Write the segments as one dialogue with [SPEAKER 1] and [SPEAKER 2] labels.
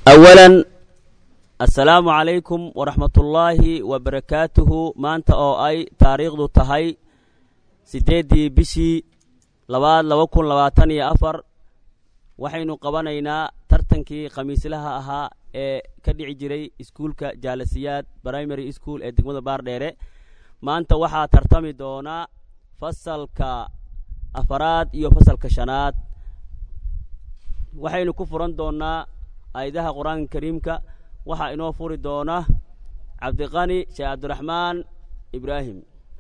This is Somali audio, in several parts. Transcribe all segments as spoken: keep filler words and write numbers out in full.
[SPEAKER 1] أولا السلام عليكم ورحمة الله وبركاته. مانتا أو أي تاريخ دو تهي سيدي بشي لباد لوكن لباتاني أفر وحينو قبانينا ترتنكي قميس لها أها ee ka dhici jiray iskuulka jaalasiyaad primary school ee degmada Baardheere. maanta waxaa tartami doona fasalka afaraad iyo fasalka shanaad. waxaynu ku furan doonaa aayadaha quraanka kariimka. waxa inoo furi doona Cabdiqani Sheekh Abdiraxmaan Ibraahim.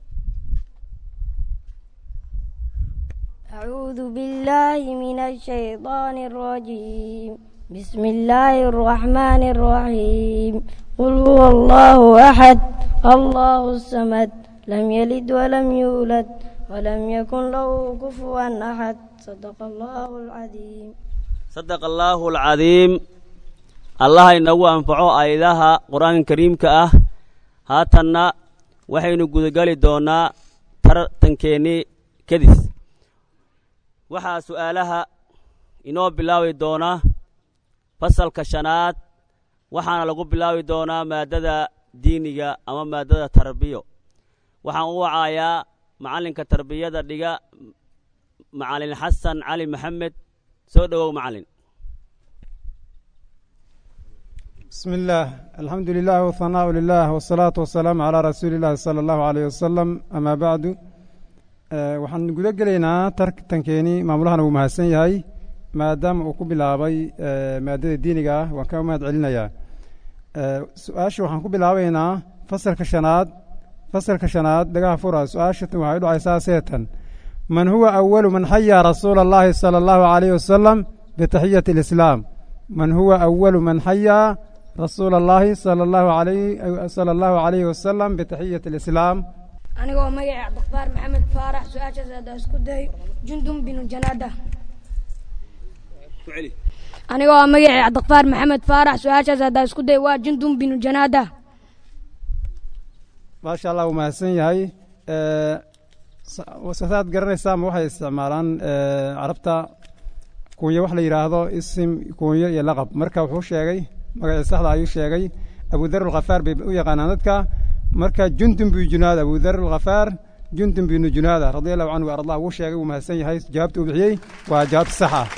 [SPEAKER 2] أعوذ بالله من الشيطان الرجيم. بسم الله الرحمن الرحيم. قل هو الله أحد الله الصمد لم يلد ولم يولد ولم يكن له كفوا أحد. صدق الله العظيم.
[SPEAKER 1] صدق الله العظيم. الله إنه أنفعه آياتها قرآن الكريم كأه هاتنا وحين قدقالي دونا تر تنكيني كدس. وحا سؤالها إنه بلاوي دونا fasalka shanaad. waxaana lagu bilaabi doonaa maadada diiniga ama maadada tarbiyo. waxaan u wacayaa macalinka tarbiyada dhiga macalin Xasan Cali Maxamed. soo dhawow macalin.
[SPEAKER 3] بسم الله الحمد لله والثناء لله والصلاة والسلام على رسول الله صلى الله عليه وسلم. أما بعد waxaan guda gelaynaa tartankeeni maamulahan uu mahadsan yahay maadaama uu ku bilaabay maadada diiniga ah. waan ka mahad celinayaa. su-aasha waxaan ku bilaabaynaa fasalka shanaad. fasalka shanaad dhagaha fura. su-aashatan waxay u dhacaysaa seetan: man huwa awalu man xayaa rasuula allahi sala allahu calayhi wasalam bitaxiyati alislaam. man huwa awalu man xayaa rasuula allahi sala allahu calayhi sala allahu calayhi wasalam bitaxiyati alislaam.
[SPEAKER 2] anigoo magaca Cabdiqafaar Maxamed Faarax. su-aashaas haddaa isku day jundum binu janaada. anigoo magaca Cabdiqafaar Maxamed Faarax. su-aashaas haddaa isku day waa jundum binu janaada.
[SPEAKER 3] maasha allah wuu mahadsan yahay. saad garanaysaa ma waxay isticmaalaan carabta kunyo wax la yidhaahdo isim kunyo iyo laqab. marka wuxuu sheegay magacii saxda ayuu sheegay. abudar alkhafaar bay u yaqaanaan dadka. marka jundum binu junaada abudar alkhafaar jundum binu junaada radiallahu canhu arda wuu sheegay. wuu mahadsan yahay. jawaabta uu bixiyey waa jawaabta sax ah.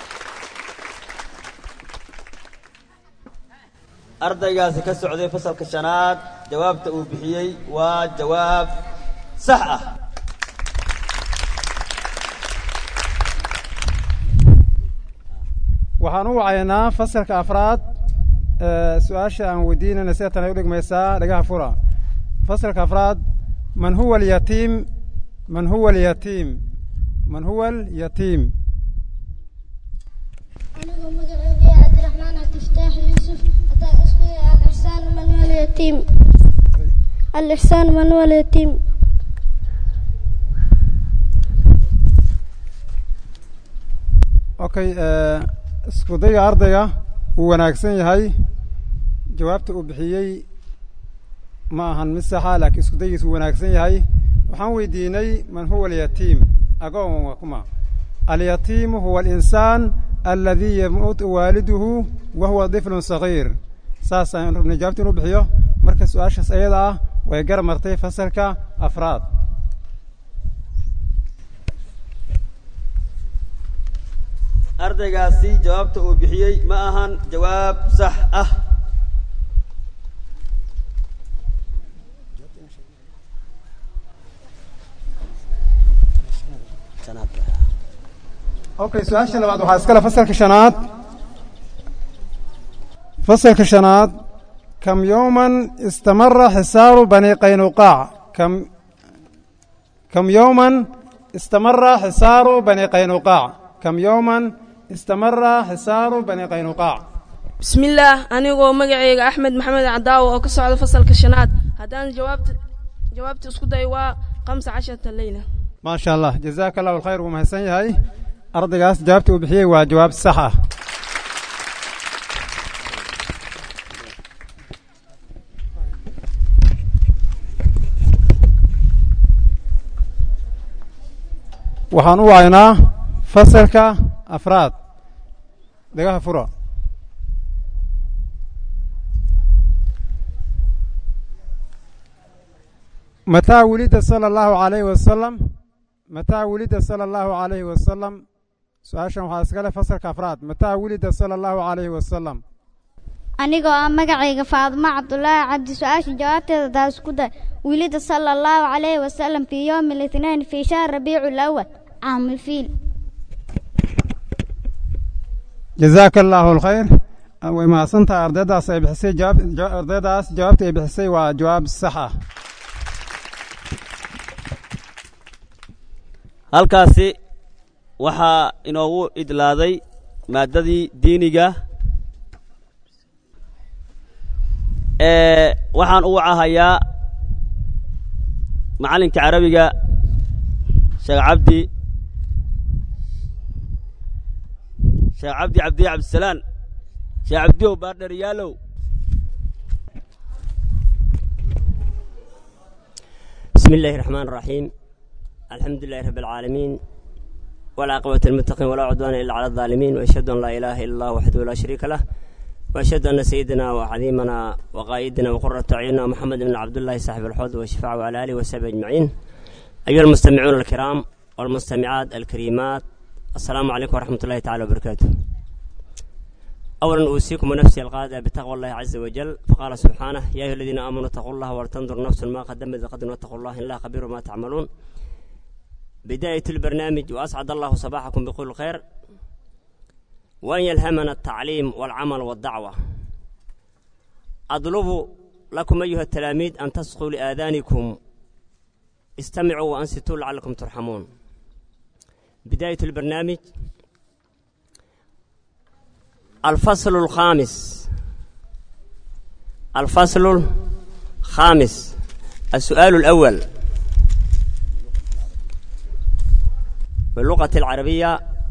[SPEAKER 1] ardaygaasi ka socday fasalka shanaad jawaabta uu bixiyey waa jawaab sax ah.
[SPEAKER 3] waxaan u wacaynaa fasalka afraad. su-aasha aan weydiinayna seetan ay u dhigmaysaa dhagaha fura. fasalka afraad: man huwa alyatiim man huwa alyatiim man huwa alyatiim.
[SPEAKER 4] anigoo magacayga Cabdiraxmaan Cabdifataax Yuusuf. hadaa isku al-ihsaan man huwa alyatiim. al-ihsaan man huwa alyatiim.
[SPEAKER 3] okay isku dayga ardayga wuu wanaagsan yahay. jawaabta uu bixiyey ma ahan mid saxa laakiin isku daygiis wuu wanaagsan yahay. waxaan weydiinay man huwa alyatiim. agoon waa kuma. alyatiimu huwa alinsaan alladii yamuutu waaliduhu wa huwa tiflun sagiir. saasaan rabnay jawaabta inuu bixiyo. marka su-aashaas ayada ah way gar martay fasalka afraad.
[SPEAKER 1] ardaygaasi jawaabta uu bixiyey ma ahan jawaab sax ah.
[SPEAKER 3] okay su-aasha labaad waxaa iskale fasalka shanaad. fasalka shanaad: kam yowman istamara xisaaru bani qaynuqaac. kam kam yowman istamara xisaaru bani qaynuqaac. kam yowman istamara xisaaru bani qaynuqaac.
[SPEAKER 5] bismillaah anigoo magacayga Axmed Maxamed Cadaawo oo ka socda fasalka shanaad. haddaan jawaabta jawaabta isku day waa khamsa casharata leyla.
[SPEAKER 3] maasha allah jazaaka allahu alkhayr. wuu mahadsan yahay. ardaygaas jawaabta uu bixiyey waa jawaab sax ah. waxaan u wacaynaa fasalka afraad. dhagaha fura. متى ولد صلى الله عليه وسلم متى ولد صلى الله عليه وسلم سؤال شو حاسقله فصل كفرات متى ولد صلى الله عليه وسلم
[SPEAKER 4] anigoo ah magacayga Faadimo Cabdullaahi Cabdi su'aasha jawaabteeda taas ku day ولد صلى الله عليه وسلم في يوم الاثنين في شهر ربيع الأول عام الفيل.
[SPEAKER 3] جزاك الله الخير. وما صنت أرداس بحسي جواب أرداس جوابت بحسي وجواب الصحة.
[SPEAKER 1] halkaasi waxaa inoogu idlaaday maadadii diiniga ee waxaan u wacahayaa macalinka carabiga sheekh cabdi sheekh cabdi cabdi cabdisalaan sheekh cabdi oo baardheer yaalow.
[SPEAKER 6] بسم الله الرحمن الرحيم الحمد لله رب العالمين والعاقبة للمتقين ولا عدوان إلا على الظالمين وأشهد أن لا إله إلا الله وحده لا شريك له وأشهد أن سيدنا وعظيمنا وقائدنا وقرة أعيننا محمد بن عبد الله صاحب الحوض والشفاعة وعلى آله وصحبه أجمعين. أيها المستمعون الكرام والمستمعات الكريمات السلام عليكم ورحمة الله تعالى وبركاته. أولا أوصيكم ونفسي القادة بتقوى الله عز وجل فقال سبحانه يا أيها الذين آمنوا اتقوا الله ولتنظر نفس ما قدمت لغد واتقوا الله إن الله خبير ما تعملون. بداية البرنامج وأسعد الله صباحكم بكل خير وأن يلهمنا التعليم والعمل والدعوة. أطلب لكم أيها التلاميذ أن تصغوا لآذانكم استمعوا وأنصتوا لعلكم ترحمون. بداية البرنامج الفصل الخامس الفصل الخامس السؤال الأول باللغة العربية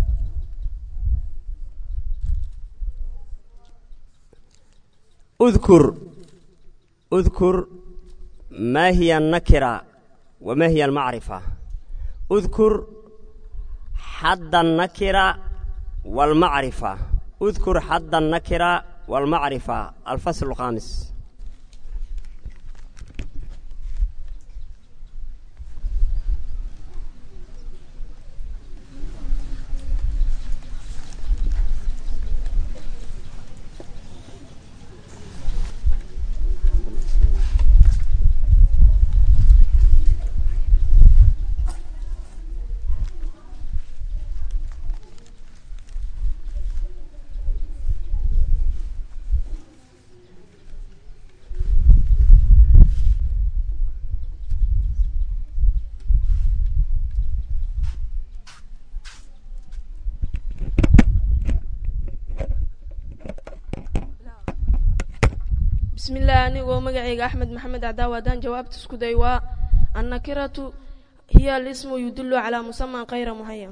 [SPEAKER 6] اذكر اذكر ما هي النكرة وما هي المعرفة. اذكر حد النكرة والمعرفة. اذكر حد النكرة والمعرفة. الفصل الخامس.
[SPEAKER 5] بسم الله أنا ومجعي أحمد محمد عداوة دان جوابت سكديوا النكرة هي الاسم يدل على مسمى غير معين.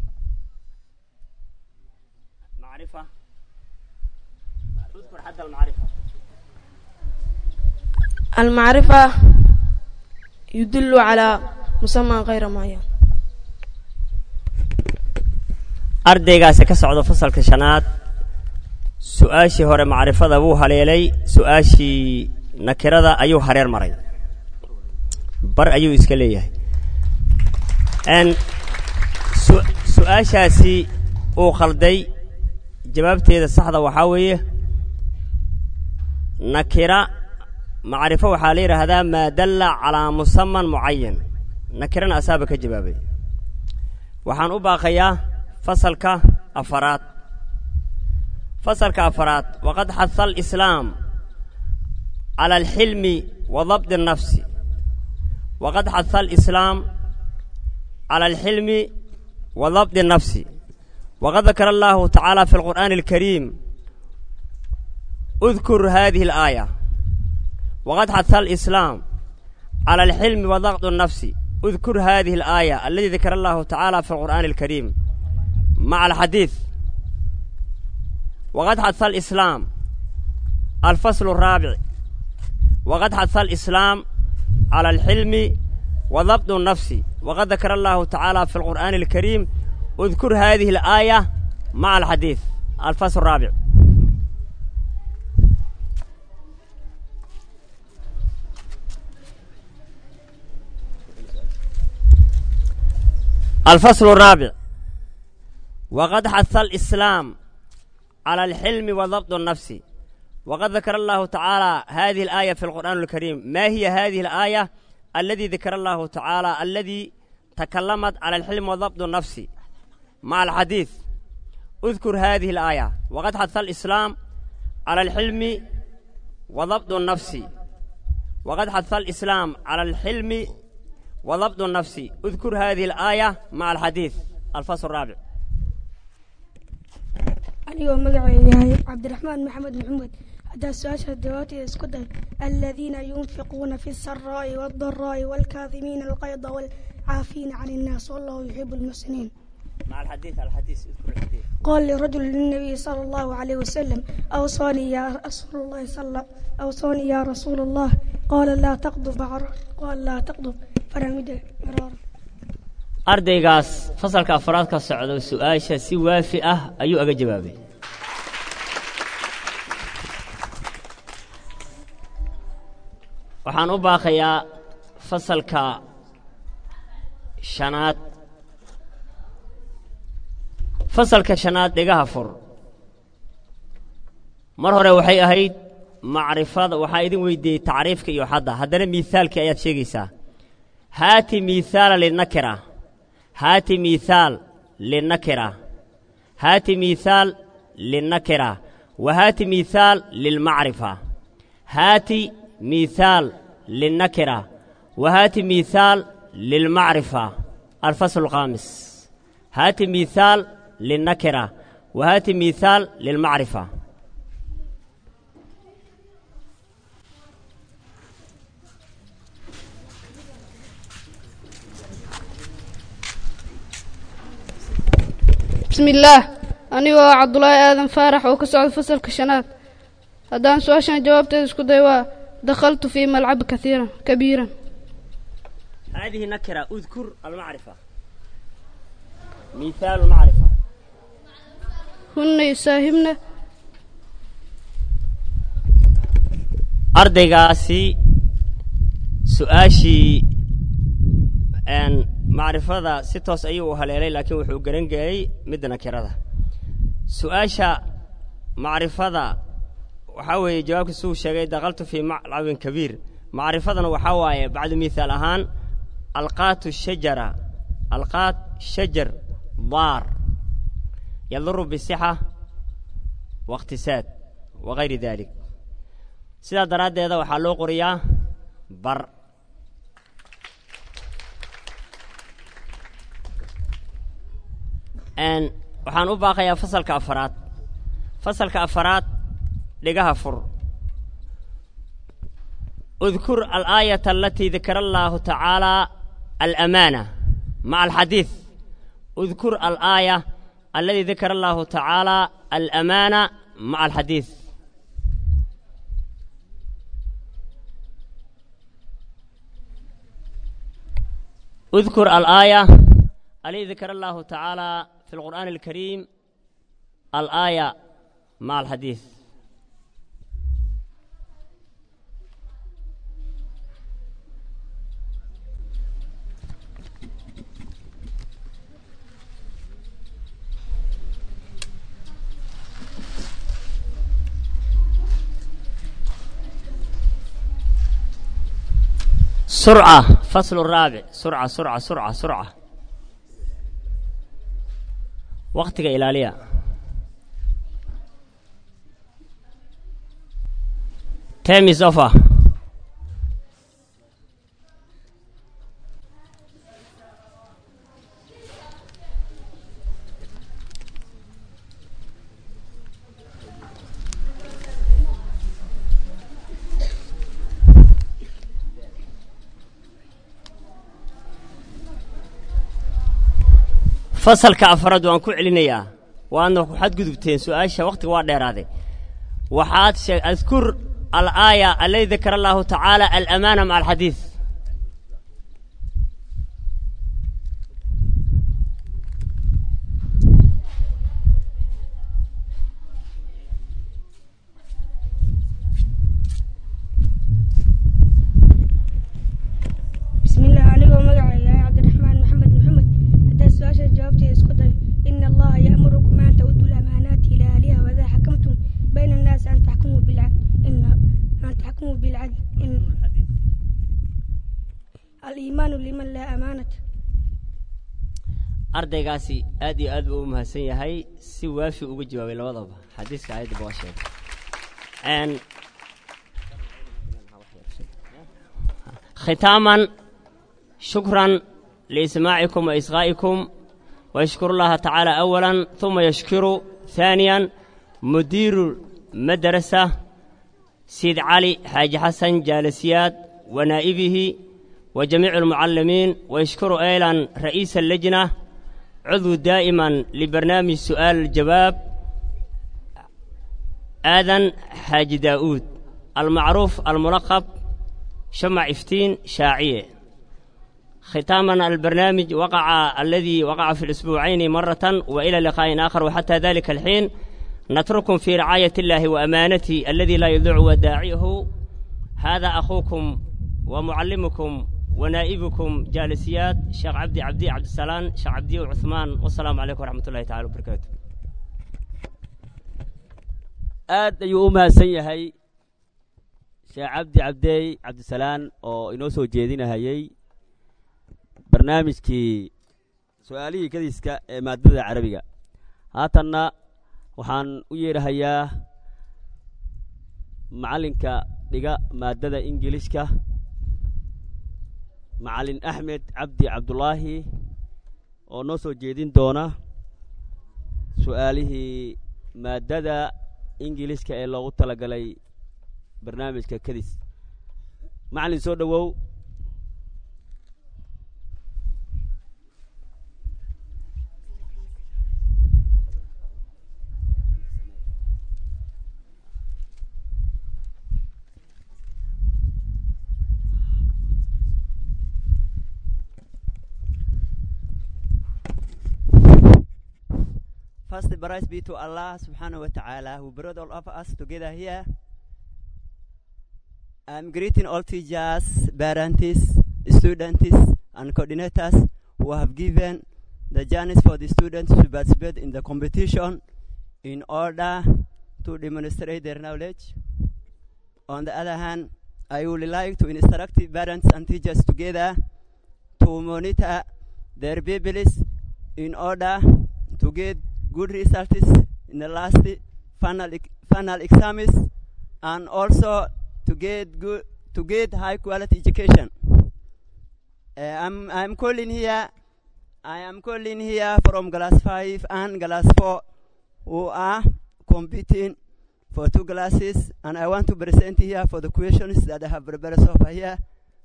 [SPEAKER 6] معرفة. اذكر حد المعرفة.
[SPEAKER 5] المعرفة يدل على مسمى غير معين.
[SPEAKER 6] أرديغاس كسعود فصل كشنات سؤاشي هور معرفة أبو هليلي سؤاشي نكرة أيو حرير مري بر أيو إسكالية أن سؤاشاسي أو خلدي جوابتي هذا الصحة وحاوية نكرة معرفة وحالير هذا ما دل على مسمى معين نكرنا أسابك جوابي وحان أباقيا فصلك أفراد فصل كافرات. وقد حث الإسلام على الحلم وضبط النفس. وقد حث الإسلام على الحلم وضبط النفس. وقد ذكر الله تعالى في القرآن الكريم اذكر هذه الآية. وقد حث الإسلام على الحلم وضبط النفس. اذكر هذه الآية التي ذكر الله تعالى في القرآن الكريم مع الحديث. وقد حث الإسلام الفصل الرابع. وقد حث الإسلام على الحلم وضبط النفس. وقد ذكر الله تعالى في القرآن الكريم اذكر هذه الآية مع الحديث. الفصل الرابع. الفصل الرابع. وقد حث الإسلام على الحلم وضبط النفس، وقد ذكر الله تعالى هذه الآية في القرآن الكريم. ما هي هذه الآية الذي ذكر الله تعالى الذي تكلمت على الحلم وضبط النفس مع الحديث؟ اذكر هذه الآية. وقد حث الإسلام على الحلم وضبط النفس، وقد حث الإسلام على الحلم وضبط النفس. اذكر هذه الآية مع الحديث. الفصل الرابع.
[SPEAKER 7] أنيو مقعي عبد الرحمن محمد محمد. هذا السؤال دواتي اسكت. الذين ينفقون في السراء والضراء والكاظمين الغيظ والعافين عن الناس والله يحب المحسنين.
[SPEAKER 6] مع الحديث. الحديث اذكر الحديث.
[SPEAKER 7] قال لرجل للنبي صلى الله عليه وسلم أوصاني يا رسول الله صلى أوصاني يا رسول الله. قال لا تغضب عر قال لا تغضب فرمد مرارا.
[SPEAKER 6] ardaygaas fasalka afraad ka socdo su'aasha si waafi ah ayuu aga jawaabay. waxaan u baaqayaa fasalka shanaad. fasalka shanaad dhigaha fur. mar hore waxay ahayd macrifada. waxaa idin weydiiyey tacriifka iyo xadda, haddana miisaalkii ayaad sheegaysaa. haati miisaala linakira. هاتي مثال للنكرة. هاتي مثال للنكرة وهاتي مثال للمعرفة. هاتي مثال للنكرة وهاتي مثال للمعرفة. الفصل الخامس. هاتي مثال للنكرة وهاتي مثال للمعرفة.
[SPEAKER 5] بسم الله. أنا وعبد الله آدم فارح وكسعد فصل كشنات. هذا سؤال جوابت اسكو دايوا. دخلت في ملعب كثيرا كبيرا.
[SPEAKER 6] هذه نكرة. اذكر المعرفة. مثال المعرفة.
[SPEAKER 5] هن يساهمنا.
[SPEAKER 6] أردقاسي سؤاشي أن معرفة ستوس أيوه هلالي لكن وحو قرنقاي مد نكرة. سؤاشا معرفة وحاوي جوابك سوء شاقي دخلت في ملعب كبير. معرفة وحاوي بعد مثال أهان ألقات الشجرة. ألقات شجر ضار يضر بالصحة واقتصاد وغير ذلك. سيدا دراد هذا وحالو قرية بر. أن waxaan u baaqayaa fasalka afraad. fasalka afraad dhigaha fur. اذكر الآية التي ذكر الله تعالى الأمانة مع الحديث. اذكر الآية التي ذكر الله تعالى الأمانة مع الحديث. اذكر الآية التي ذكر الله تعالى في القرآن الكريم الآية مع الحديث. سرعة. فصل الرابع. سرعة سرعة سرعة سرعة. وقتك إلالية. تيمي زوفا. فصل كأفراد وأن كعلنيا وأنه حد قدبتين سؤال وقت وادير هذا وحات أذكر الآية التي ذكر الله تعالى الأمانة مع الحديث.
[SPEAKER 7] بسم الله. أنا مقعي عبد الرحمن محمد محمد. هذا إن أن تحكموا بالعدل إن الإيمان لمن لا أمانة.
[SPEAKER 6] ardaygaasi aad iyo aad buu u mahadsan yahay si waafi uga jawaabay labadaba xadiiska ayadda baa sheegay aan ختاما شكرا لإسماعكم وإصغائكم ويشكر الله تعالى أولا ثم يشكر ثانيا مدير المدرسة سيد علي حاج حسن جالسيات ونائبه وجميع المعلمين ويشكر أيضا رئيس اللجنة عضو دائما لبرنامج سؤال الجواب آذن حاج داود المعروف الملقب شمع إفتين شاعية. ختاما البرنامج وقع الذي وقع في الأسبوعين مرة وإلى لقاء آخر وحتى ذلك الحين نترككم في رعاية الله وأمانته الذي لا يضيع وداعيه. هذا أخوكم ومعلمكم ونائبكم جالسيات شيخ عبدي عبدي عبد السلام شيخ عبدي وعثمان والسلام عليكم ورحمة الله تعالى وبركاته.
[SPEAKER 1] aad ayuu u mahadsan yahay sheekh cabdi cabdey cabdisalaan oo inoo soo jeedinahayay barnaamijkii su'aalihii kadiska ee maadada carabiga. haatanna waxaan u yeerahayaa macalinka dhiga maadada ingiliishka macalin axmed cabdi cabdulaahi oo noo soo jeedin doona su'aalihii maadada ingiliiska ee loogu talagalay barnaamijka kadis. macalin soo dhawow.
[SPEAKER 8] First, the praise be to Allah subhanahu wa ta'ala who brought all of us together here. I'm greeting all teachers, parents, students, and coordinators who have given the journeys for the students to participate in the competition in order to demonstrate their knowledge. On the other hand, I would like to instruct parents and teachers together to monitor their babies in order to get good results in the last final final exams, and also to get good to get high quality education. Uh, I'm I'm calling here. I am calling here from class five and class four, who are competing for two classes, and I want to present here for the questions that I have prepared so far here.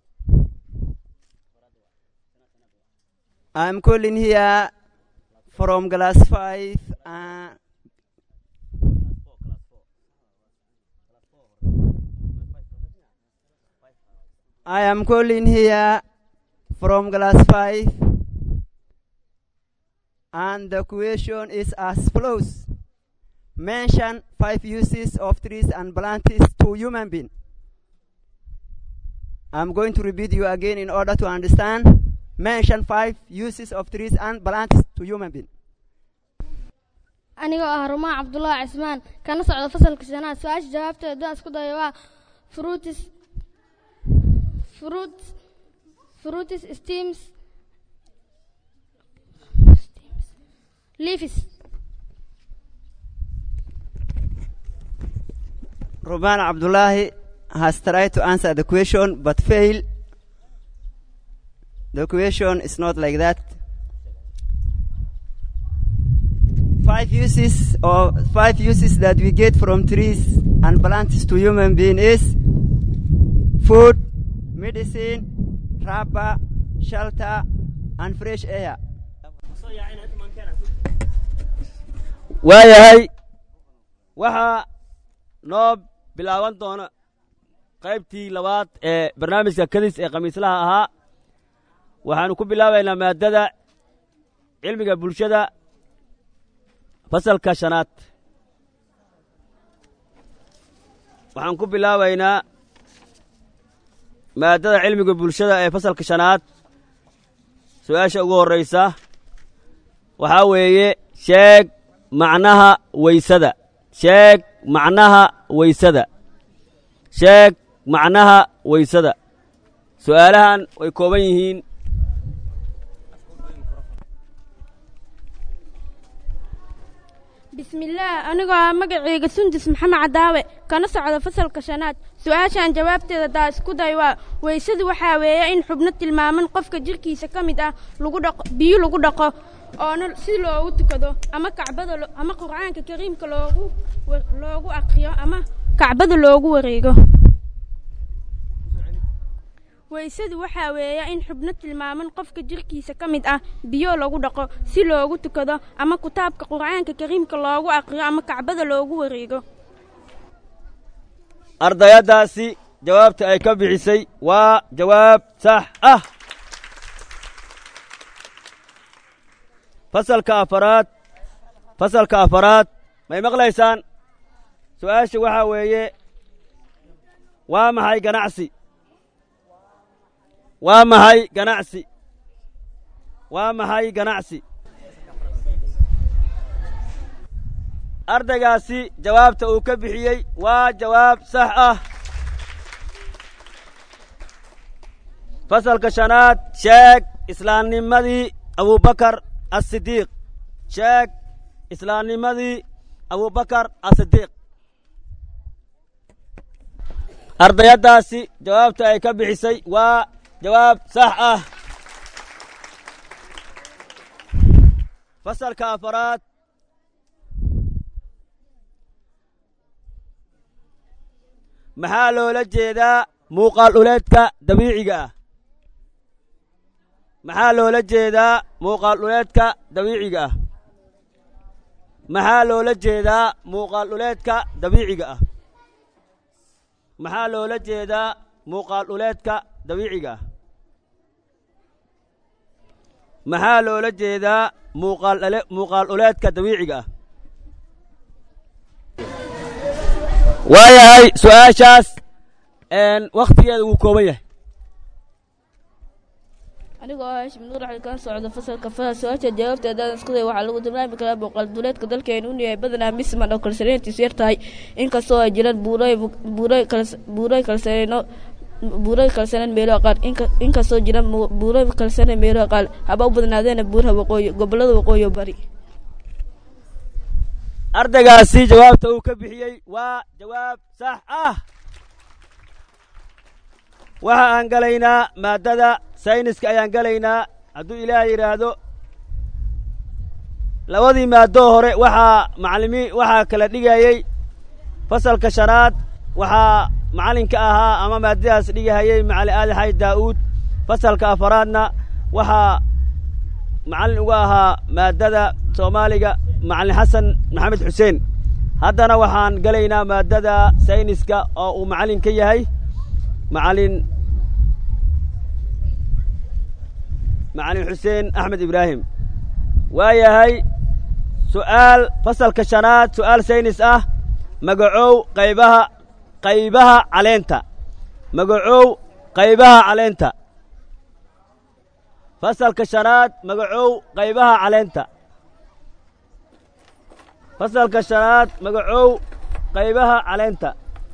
[SPEAKER 8] I'm calling here from class five. Uh, I am calling here from class five, and the question is as follows. Mention five uses of trees and plants to human beings. I'm going to repeat you again in order to understand. Mention five uses of trees and plants to human beings.
[SPEAKER 2] anigoo ah Rumaa Cabdullaahi Cismaan kana socda fasalka shanaad. su'aasha jawaabteeda isku dayo waa fruits fruits fruits stems leaves.
[SPEAKER 8] Ruban Abdullahi has tried to answer the question but failed. The question is not like that. Five uses or five uses that we get from trees and plants to human being is food, medicine, rubber, shelter, and fresh air.
[SPEAKER 1] waayahay waxaa noo bilaaban doona qaybtii labaad ee barnaamijka kadis ee khamiislaha ahaa. waxaanu ku bilaabaynaa maadada cilmiga bulshada fasalka shanaad. waxaan ku bilaabaynaa maadada cilmiga bulshada ee fasalka shanaad. su-aasha ugu horraysa waxaa weeye sheeg macnaha weysada. sheeg macnaha weysada. sheeg macnaha weysada su'aalahan way kooban yihiin
[SPEAKER 9] بسم الله أنا مقعي سندس محمد عداوي كان صعد فصل كشنات سؤال شان جوابت دا اسكو دايوا ويسد waxa weeye in xubno tilmaaman qofka jirkiisa kamid ah lagu dhaqo biyo lagu dhaqo oo si loogu tukado ama kacbada ama quraanka kariimka loogu loogu aqriyo ama kacbada loogu wareego weysadu waxa weeye in xubno tilmaaman qofka jirkiisa kamid ah biyo lagu dhaqo si loogu tukado ama kitaabka quraanka kariimka loogu aqriyo ama kacbada loogu wareego
[SPEAKER 1] ardayadaasi jawaabta ay ka bixisay waa jawaab sax ah fasalka afaraad fasalka afaraad may maqlaysaan su'aasha waxa weeye waa maxay ganacsi waa maxay ganacsi waa maxay ganacsi ardaygaasi jawaabta uu ka bixiyey waa jawaab sax ah fasalka shanaad sheeg islaamnimadii abubakar as-sidiiq sheeg islaamnimadii abubakar as-sidiiq ardayadaasi jawaabta ay ka bixisay waa jawaab sax ah fasalka afaraad maxaa loola jeedaa muuqaal dhuleedka dabiiciga ah maxaa loola jeedaa muuqaal dhuleedka dabiiciga ah maxaa loola jeedaa muuqaal dhuleedka dabiiciga ah maxaa loola jeedaa muuqaal dhuleedka dabiiciga ah maxaa loola jeedaa muuqaal muuqaal dhuleedka dabiiciga ah waayahay su'aashaas een waqtigeeda wuu kooban yahay
[SPEAKER 5] anigoo ah Hashim Nuur Axmed kan socdo fasalka faa su'aasha jawaabteeda isku day waxa lagu tilmaami karaa muuqaal dhuleedka dalkeena uu yahay badanaa misman oo kalsanayntiisu yar tahay inkastoo ay jiraan buuray buuray buuray kalsanayno buuray kalsanaan meelo qaar inkastoo jiraan buuray kalsanaan meelo qaar haba u badnaadeena buuraha waqooyi gobolada waqooyi bari
[SPEAKER 1] ardaygaasi jawaabta uu ka bixiyey waa jawaab sax ah waxa aan galaynaa maadada sayniska ayaan galaynaa hadduu ilaah yidhaahdo labadii maadoo hore waxaa macallimiin waxaa kala dhigayey fasalka shanaad waxaa macallinka ahaa ama maadadaas dhigahayey macallin aadi xayd daa'uud fasalka afaraadna waxaa macallin uga ahaa maadada soomaaliga macallin xasan maxamed xuseen haddana waxaan galaynaa maadada sayniska oo uu macallin ka yahay macallin macallin xuseen axmed ibraahim waa yahay su'aal fasalka shanaad su'aal saynis ah magacow qaybaha qaybaha caleenta magacow qaybaha caleenta fasalka shanaad magacow qaybaha caleenta fasalka shanaad magacow qaybaha caleenta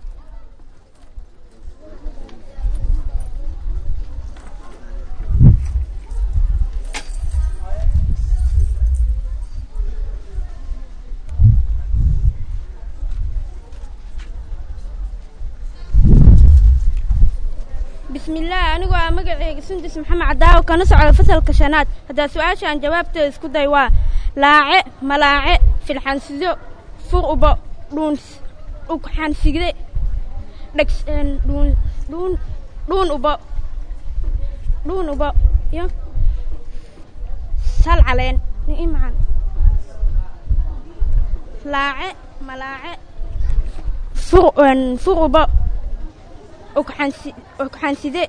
[SPEAKER 9] بسم الله أنا جوا مقعي سندس محمد عداو كان صعد فصل كشنات هذا سؤال شان جوابت اسكو دايوا لاعة ملاعة في الحنسيو فوق أبا دون أك حنسيجة دكس دون دون دون أبا دون أبا يا سال علين نيجي معن لاعة ملاعة فوق فوق أبا وكحنسي وكحنسيدة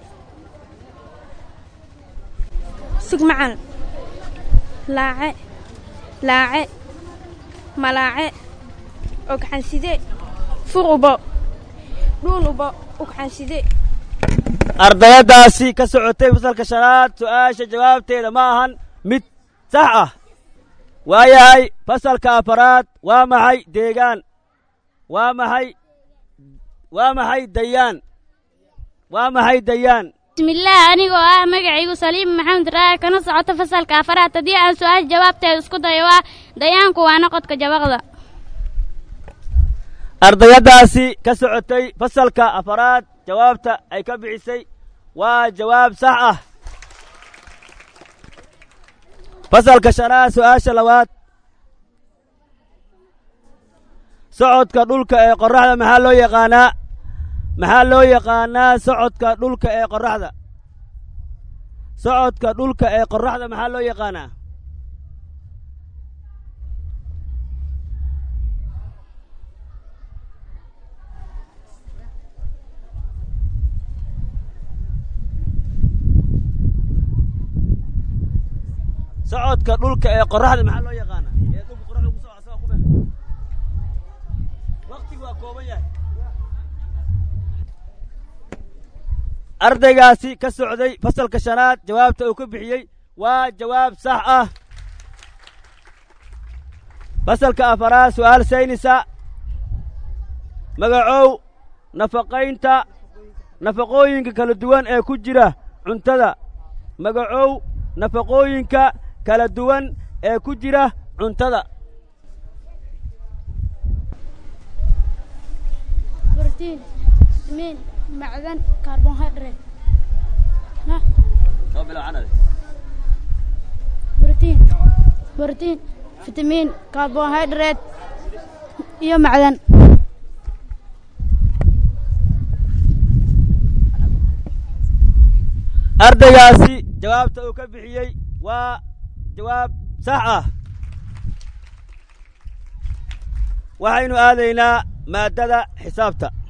[SPEAKER 9] سق معن لاعة لاعة ملاعة وكحنسيدة فوقبا دونبا وكحنسيدة
[SPEAKER 1] ardayadaasi ka socotay fasalka shanaad su'aasha jawaabteeda ma ahan mid sax ah waayahay fasalka afaraad waa maxay deegaan waa maxay waa maxay dayaan waa maxay dayaan
[SPEAKER 4] bismillaah anigoo ah magacaygu saliim maxamed raaya kana socoto fasalka afaraad haddii aan su-aasha jawaabteeda isku dayo waa dayaanku waa noqodka jabaqda
[SPEAKER 1] ardayadaasi ka socotay fasalka afaraad jawaabta ay ka bixisay waa jawaab sax ah fasalka shanaad su-aasha labaad socodka dhulka ee qorraxda maxaa loo yaqaanaa maxaa loo yaqaanaa socodka dhulka ee qorraxda socodka dhulka ee qorraxda maxaa loo yaqaanaa socodka dhulka ee qorraxda maxaa loo yaqaanaa ee dhulka qorraxda ku socda asaga ku meh waqtigu waa kooban yahay ardaygaasi ka socday fasalka shanaad jawaabta uu ka bixiyey waa jawaab sax ah fasalka afaraad su'aal saynisa magacow nafaqaynta nafaqooyinka kala duwan ee ku jira cuntada magacow nafaqooyinka kala duwan ee ku jira cuntada
[SPEAKER 4] بروتين فيتامين معدن كربوهيدرات ها بروتين بروتين فيتامين كربوهيدرات iyo macdan
[SPEAKER 1] ardaygaasi jawaabta uu ka bixiyey waa jawaab sax ah waxaynu aadaynaa maaddada xisaabta